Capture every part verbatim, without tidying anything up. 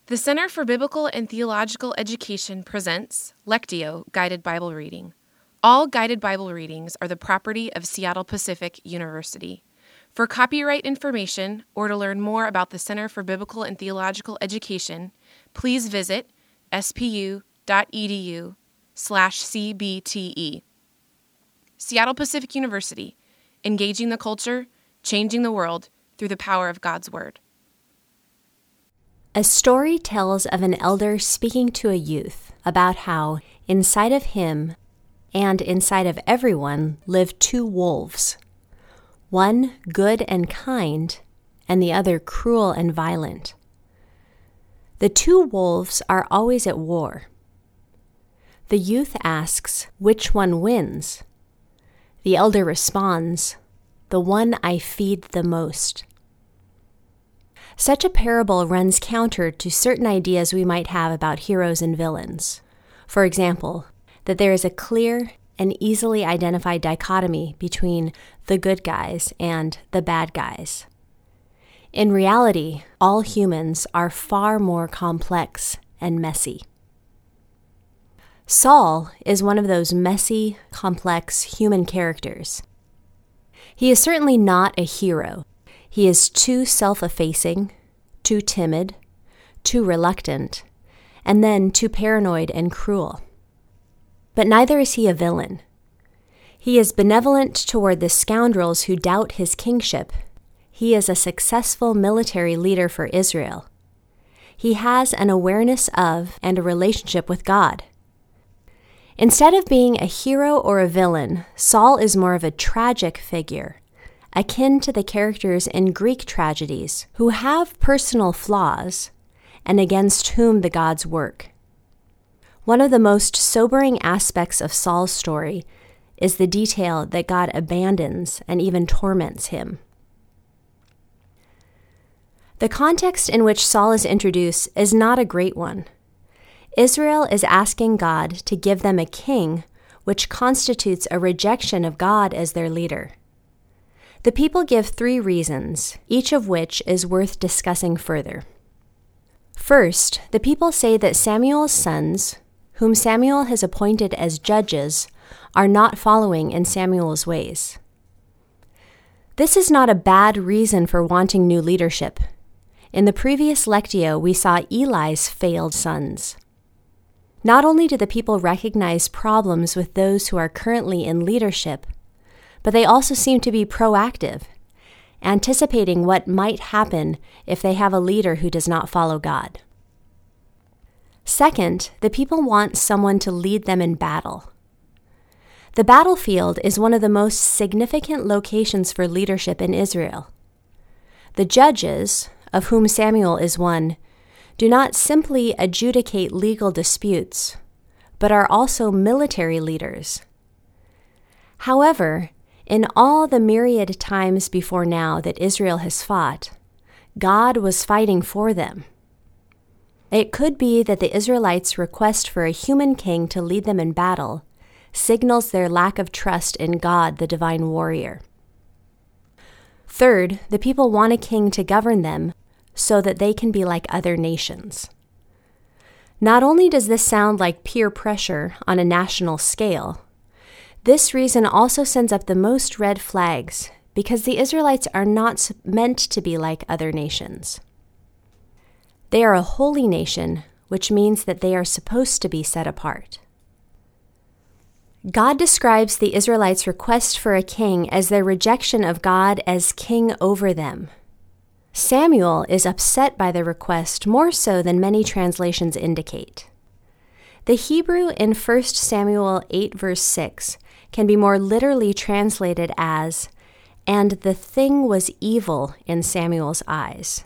The Center for Biblical and Theological Education presents Lectio Guided Bible Reading. All guided Bible readings are the property of Seattle Pacific University. For copyright information or to learn more about the Center for Biblical and Theological Education, please visit spu.edu slash cbte. Seattle Pacific University, engaging the culture, changing the world through the power of God's Word. A story tells of an elder speaking to a youth about how, inside of him and inside of everyone, live two wolves, one good and kind, and the other cruel and violent. The two wolves are always at war. The youth asks, which one wins? The elder responds, the one I feed the most. Such a parable runs counter to certain ideas we might have about heroes and villains. For example, that there is a clear and easily identified dichotomy between the good guys and the bad guys. In reality, all humans are far more complex and messy. Saul is one of those messy, complex human characters. He is certainly not a hero. He is too self-effacing, too timid, too reluctant, and then too paranoid and cruel. But neither is he a villain. He is benevolent toward the scoundrels who doubt his kingship. He is a successful military leader for Israel. He has an awareness of and a relationship with God. Instead of being a hero or a villain, Saul is more of a tragic figure, akin to the characters in Greek tragedies, who have personal flaws and against whom the gods work. One of the most sobering aspects of Saul's story is the detail that God abandons and even torments him. The context in which Saul is introduced is not a great one. Israel is asking God to give them a king, which constitutes a rejection of God as their leader. The people give three reasons, each of which is worth discussing further. First, the people say that Samuel's sons, whom Samuel has appointed as judges, are not following in Samuel's ways. This is not a bad reason for wanting new leadership. In the previous Lectio, we saw Eli's failed sons. Not only do the people recognize problems with those who are currently in leadership, but they also seem to be proactive, anticipating what might happen if they have a leader who does not follow God. Second, the people want someone to lead them in battle. The battlefield is one of the most significant locations for leadership in Israel. The judges, of whom Samuel is one, do not simply adjudicate legal disputes, but are also military leaders. However, in all the myriad times before now that Israel has fought, God was fighting for them. It could be that the Israelites' request for a human king to lead them in battle signals their lack of trust in God, the divine warrior. Third, the people want a king to govern them so that they can be like other nations. Not only does this sound like peer pressure on a national scale, this reason also sends up the most red flags because the Israelites are not meant to be like other nations. They are a holy nation, which means that they are supposed to be set apart. God describes the Israelites' request for a king as their rejection of God as king over them. Samuel is upset by the request more so than many translations indicate. The Hebrew in First Samuel eight verse six can be more literally translated as, "And the thing was evil in Samuel's eyes."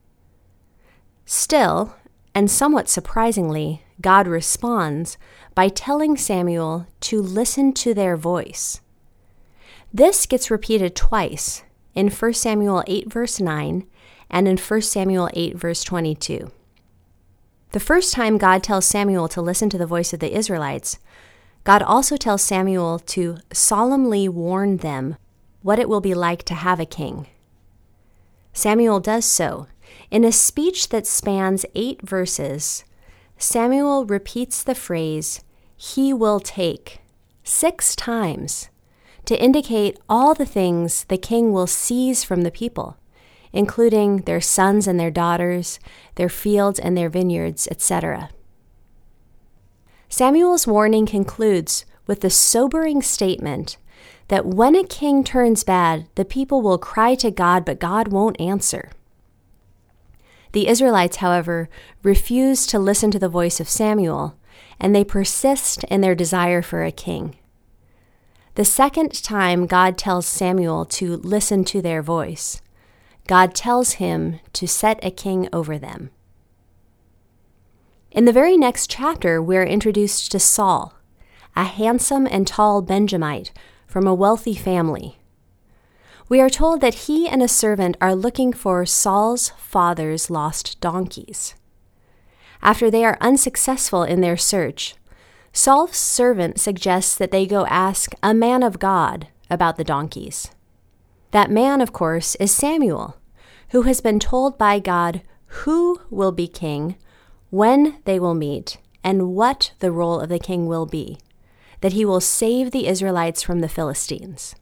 Still, and somewhat surprisingly, God responds by telling Samuel to listen to their voice. This gets repeated twice, in First Samuel eight verse nine and in First Samuel eight verse twenty-two. The first time God tells Samuel to listen to the voice of the Israelites, God also tells Samuel to solemnly warn them what it will be like to have a king. Samuel does so, In a speech that spans eight verses, Samuel repeats the phrase, "He will take," six times to indicate all the things the king will seize from the people, including their sons and their daughters, their fields and their vineyards, et cetera. Samuel's warning concludes with the sobering statement that when a king turns bad, the people will cry to God, but God won't answer. The Israelites, however, refuse to listen to the voice of Samuel, and they persist in their desire for a king. The second time God tells Samuel to listen to their voice, God tells him to set a king over them. In the very next chapter, we are introduced to Saul, a handsome and tall Benjamite from a wealthy family. We are told that he and a servant are looking for Saul's father's lost donkeys. After they are unsuccessful in their search, Saul's servant suggests that they go ask a man of God about the donkeys. That man, of course, is Samuel, who has been told by God who will be king, when they will meet, and what the role of the king will be, that he will save the Israelites from the Philistines.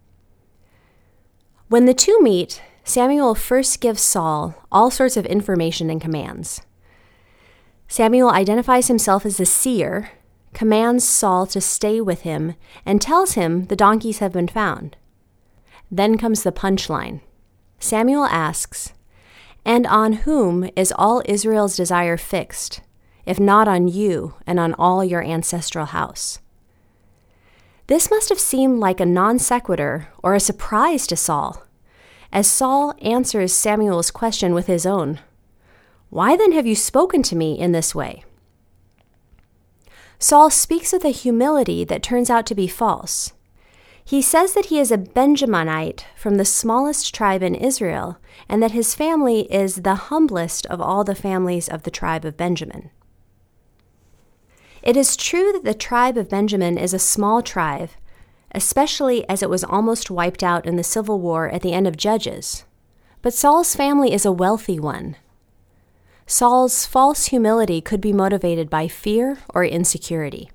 When the two meet, Samuel first gives Saul all sorts of information and commands. Samuel identifies himself as the seer, commands Saul to stay with him, and tells him the donkeys have been found. Then comes the punchline. Samuel asks, "And on whom is all Israel's desire fixed, if not on you and on all your ancestral house?" This must have seemed like a non sequitur or a surprise to Saul, as Saul answers Samuel's question with his own. "Why then have you spoken to me in this way?" Saul speaks with a humility that turns out to be false. He says that he is a Benjaminite from the smallest tribe in Israel, and that his family is the humblest of all the families of the tribe of Benjamin. It is true that the tribe of Benjamin is a small tribe, especially as it was almost wiped out in the civil war at the end of Judges. But Saul's family is a wealthy one. Saul's false humility could be motivated by fear or insecurity.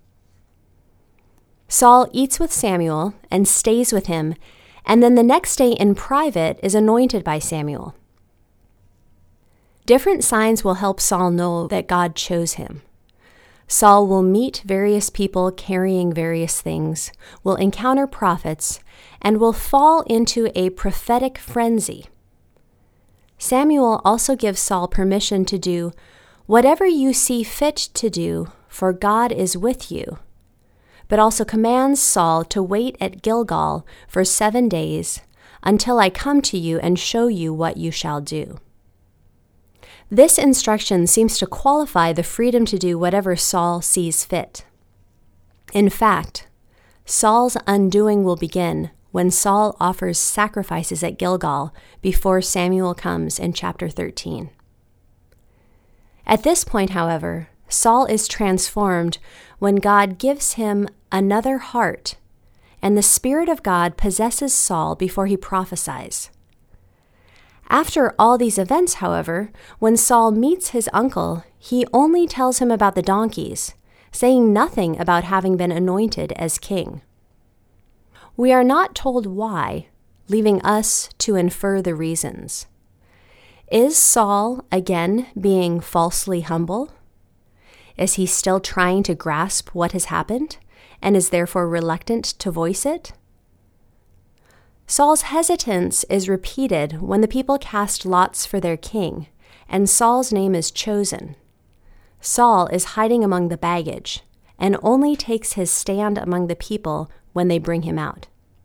Saul eats with Samuel and stays with him, and then the next day in private is anointed by Samuel. Different signs will help Saul know that God chose him. Saul will meet various people carrying various things, will encounter prophets, and will fall into a prophetic frenzy. Samuel also gives Saul permission to do whatever you see fit to do, for God is with you, but also commands Saul to wait at Gilgal for seven days until I come to you and show you what you shall do. This instruction seems to qualify the freedom to do whatever Saul sees fit. In fact, Saul's undoing will begin when Saul offers sacrifices at Gilgal before Samuel comes in chapter thirteen. At this point, however, Saul is transformed when God gives him another heart, and the Spirit of God possesses Saul before he prophesies. After all these events, however, when Saul meets his uncle, he only tells him about the donkeys, saying nothing about having been anointed as king. We are not told why, leaving us to infer the reasons. Is Saul again being falsely humble? Is he still trying to grasp what has happened and is therefore reluctant to voice it? Saul's hesitance is repeated when the people cast lots for their king, and Saul's name is chosen. Saul is hiding among the baggage and only takes his stand among the people when they bring him out.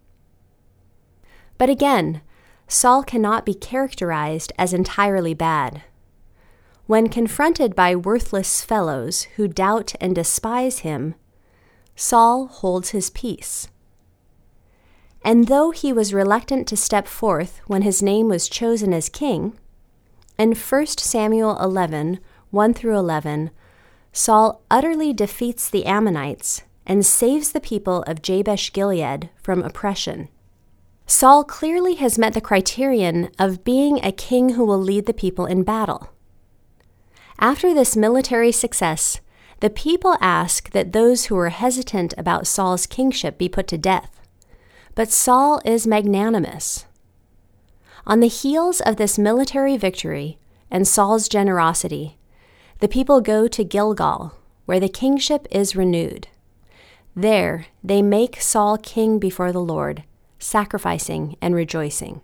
But again, Saul cannot be characterized as entirely bad. When confronted by worthless fellows who doubt and despise him, Saul holds his peace. And though he was reluctant to step forth when his name was chosen as king, in First Samuel eleven, one through eleven, Saul utterly defeats the Ammonites and saves the people of Jabesh Gilead from oppression. Saul clearly has met the criterion of being a king who will lead the people in battle. After this military success, the people ask that those who were hesitant about Saul's kingship be put to death. But Saul is magnanimous. On the heels of this military victory and Saul's generosity, the people go to Gilgal, where the kingship is renewed. There, they make Saul king before the Lord, sacrificing and rejoicing.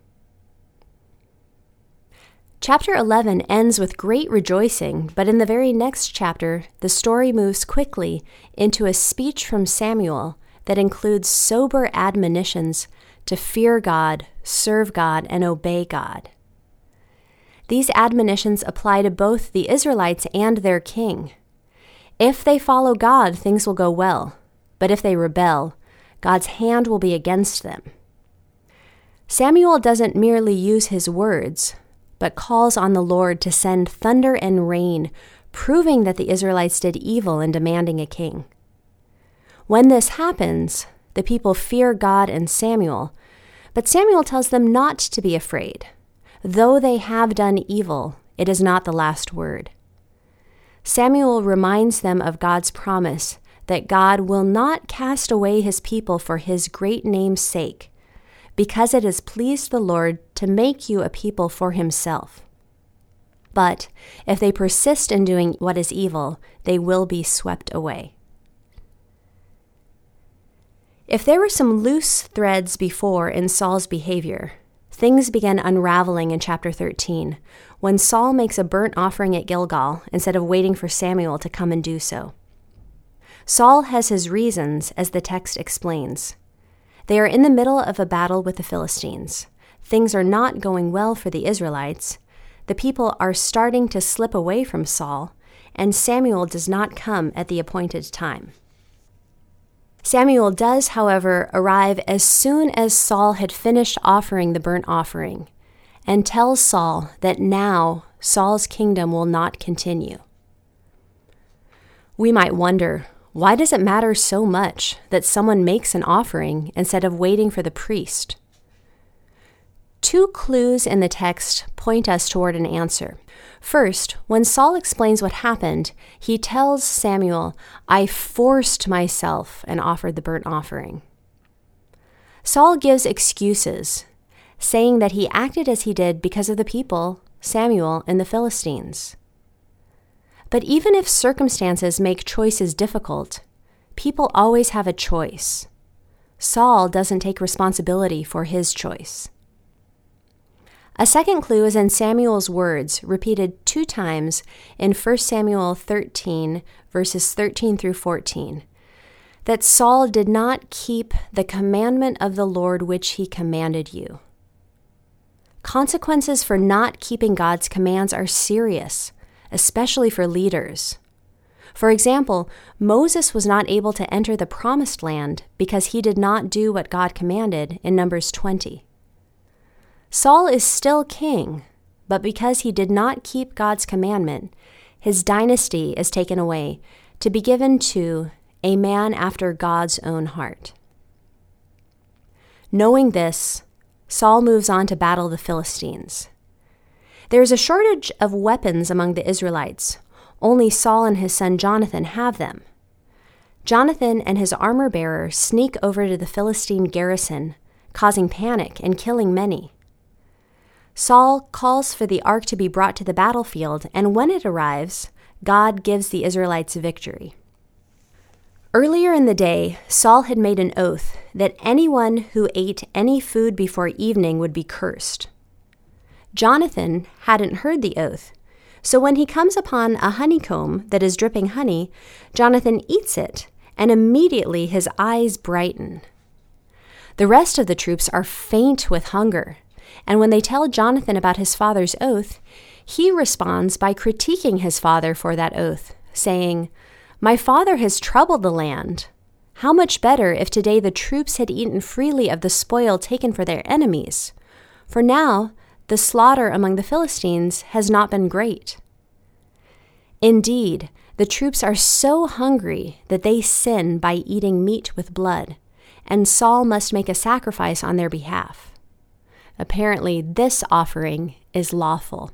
Chapter eleven ends with great rejoicing, but in the very next chapter, the story moves quickly into a speech from Samuel that includes sober admonitions to fear God, serve God, and obey God. These admonitions apply to both the Israelites and their king. If they follow God, things will go well, but if they rebel, God's hand will be against them. Samuel doesn't merely use his words, but calls on the Lord to send thunder and rain, proving that the Israelites did evil in demanding a king. When this happens, the people fear God and Samuel, but Samuel tells them not to be afraid. Though they have done evil, it is not the last word. Samuel reminds them of God's promise that God will not cast away his people for his great name's sake, because it has pleased the Lord to make you a people for himself. But if they persist in doing what is evil, they will be swept away. If there were some loose threads before in Saul's behavior, things began unraveling in chapter thirteen, when Saul makes a burnt offering at Gilgal instead of waiting for Samuel to come and do so. Saul has his reasons, as the text explains. They are in the middle of a battle with the Philistines. Things are not going well for the Israelites. The people are starting to slip away from Saul, and Samuel does not come at the appointed time. Samuel does, however, arrive as soon as Saul had finished offering the burnt offering, and tells Saul that now Saul's kingdom will not continue. We might wonder, why does it matter so much that someone makes an offering instead of waiting for the priest? Two clues in the text point us toward an answer. First, when Saul explains what happened, he tells Samuel, "I forced myself and offered the burnt offering." Saul gives excuses, saying that he acted as he did because of the people, Samuel, and the Philistines. But even if circumstances make choices difficult, people always have a choice. Saul doesn't take responsibility for his choice. A second clue is in Samuel's words, repeated two times in First Samuel thirteen, verses thirteen through fourteen, that Saul did not keep the commandment of the Lord which he commanded you. Consequences for not keeping God's commands are serious, especially for leaders. For example, Moses was not able to enter the promised land because he did not do what God commanded in Numbers twenty. Saul is still king, but because he did not keep God's commandment, his dynasty is taken away to be given to a man after God's own heart. Knowing this, Saul moves on to battle the Philistines. There is a shortage of weapons among the Israelites. Only Saul and his son Jonathan have them. Jonathan and his armor-bearer sneak over to the Philistine garrison, causing panic and killing many. Saul calls for the ark to be brought to the battlefield, and when it arrives, God gives the Israelites victory. Earlier in the day, Saul had made an oath that anyone who ate any food before evening would be cursed. Jonathan hadn't heard the oath, so when he comes upon a honeycomb that is dripping honey, Jonathan eats it, and immediately his eyes brighten. The rest of the troops are faint with hunger, and when they tell Jonathan about his father's oath, he responds by critiquing his father for that oath, saying, "My father has troubled the land. How much better if today the troops had eaten freely of the spoil taken for their enemies? For now, the slaughter among the Philistines has not been great." Indeed, the troops are so hungry that they sin by eating meat with blood, and Saul must make a sacrifice on their behalf. Apparently, this offering is lawful.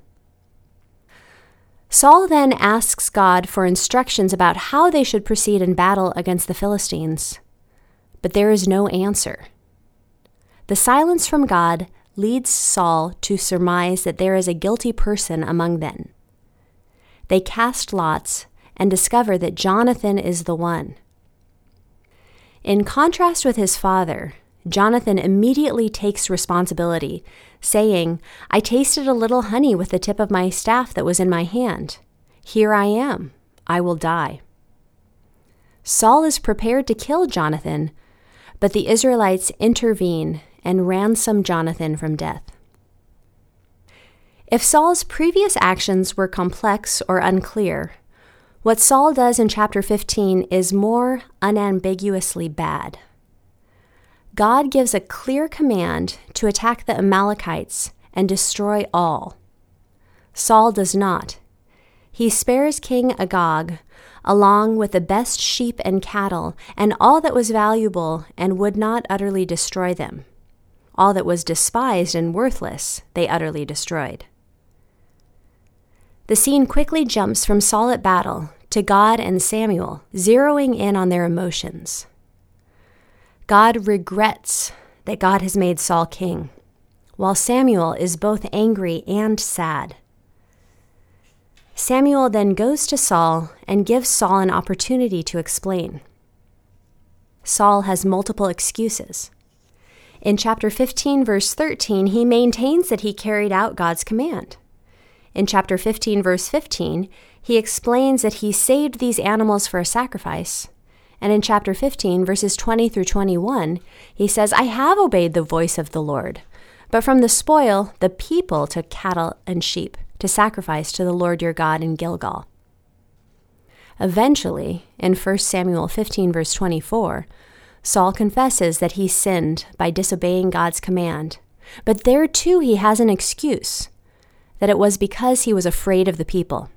Saul then asks God for instructions about how they should proceed in battle against the Philistines, but there is no answer. The silence from God leads Saul to surmise that there is a guilty person among them. They cast lots and discover that Jonathan is the one. In contrast with his father, Jonathan immediately takes responsibility, saying, "I tasted a little honey with the tip of my staff that was in my hand. Here I am. I will die." Saul is prepared to kill Jonathan, but the Israelites intervene and ransom Jonathan from death. If Saul's previous actions were complex or unclear, what Saul does in chapter fifteen is more unambiguously bad. God gives a clear command to attack the Amalekites and destroy all. Saul does not. He spares King Agag, along with the best sheep and cattle, and all that was valuable, and would not utterly destroy them. All that was despised and worthless, they utterly destroyed. The scene quickly jumps from Saul at battle to God and Samuel, zeroing in on their emotions. God regrets that God has made Saul king, while Samuel is both angry and sad. Samuel then goes to Saul and gives Saul an opportunity to explain. Saul has multiple excuses. In chapter fifteen, verse thirteen, he maintains that he carried out God's command. In chapter fifteen, verse fifteen, he explains that he saved these animals for a sacrifice. And in chapter fifteen, verses twenty through twenty-one, he says, "I have obeyed the voice of the Lord, but from the spoil the people took cattle and sheep to sacrifice to the Lord your God in Gilgal." Eventually, in First Samuel fifteen, verse twenty-four, Saul confesses that he sinned by disobeying God's command, but there too he has an excuse, that it was because he was afraid of the people.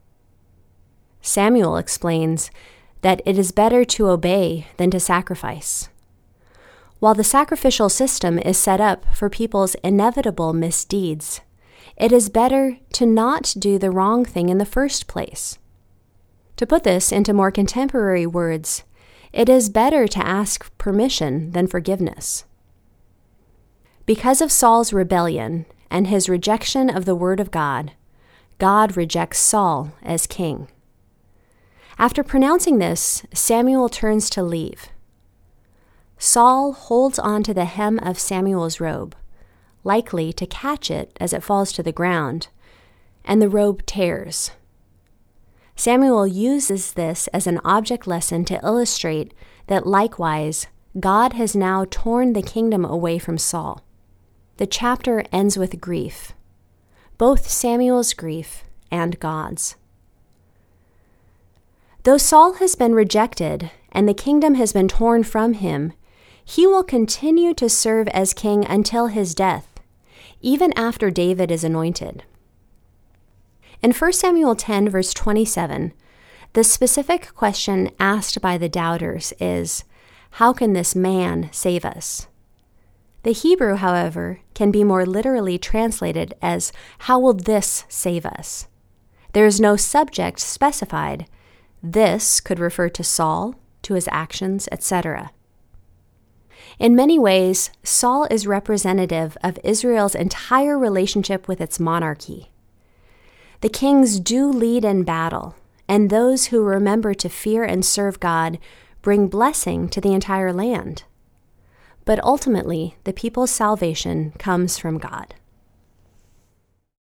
Samuel explains that it is better to obey than to sacrifice. While the sacrificial system is set up for people's inevitable misdeeds, it is better to not do the wrong thing in the first place. To put this into more contemporary words, it is better to ask permission than forgiveness. Because of Saul's rebellion and his rejection of the word of God, God rejects Saul as king. After pronouncing this, Samuel turns to leave. Saul holds on to the hem of Samuel's robe, likely to catch it as it falls to the ground, and the robe tears. Samuel uses this as an object lesson to illustrate that likewise, God has now torn the kingdom away from Saul. The chapter ends with grief, both Samuel's grief and God's. Though Saul has been rejected and the kingdom has been torn from him, he will continue to serve as king until his death, even after David is anointed. In First Samuel ten, verse twenty-seven, the specific question asked by the doubters is, "How can this man save us?" The Hebrew, however, can be more literally translated as, "How will this save us?" There is no subject specified. This could refer to Saul, to his actions, et cetera. In many ways, Saul is representative of Israel's entire relationship with its monarchy. The kings do lead in battle, and those who remember to fear and serve God bring blessing to the entire land. But ultimately, the people's salvation comes from God.